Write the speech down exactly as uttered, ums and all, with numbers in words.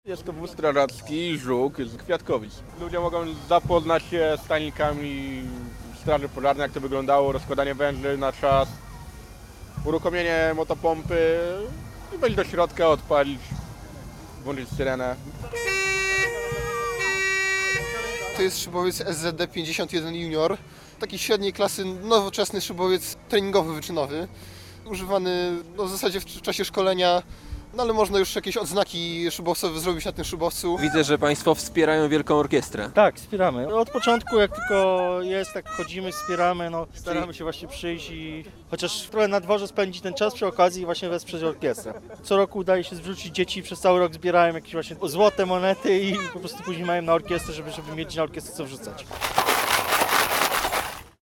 Jest to wóz strażacki Żuk z Kwiatkowic. Ludzie mogą zapoznać się z tajnikami straży pożarnej, jak to wyglądało, rozkładanie węży na czas, uruchomienie motopompy i wejść do środka, odpalić, włączyć syrenę. To jest szybowiec S Z D pięćdziesiąt jeden Junior, taki średniej klasy, nowoczesny szybowiec treningowy, wyczynowy, używany no, w zasadzie w czasie szkolenia, no ale można już jakieś odznaki szybowcowe zrobić na tym szybowcu. Widzę, że Państwo wspierają Wielką Orkiestrę. Tak, wspieramy. Od początku jak tylko jest, tak chodzimy, wspieramy, no staramy się właśnie przyjść i chociaż trochę na dworze spędzić ten czas przy okazji właśnie wesprzeć orkiestrę. Co roku udaje się zwrócić dzieci, przez cały rok zbierają jakieś właśnie złote monety i po prostu później mają na orkiestrę, żeby, żeby mieć na orkiestrę co wrzucać.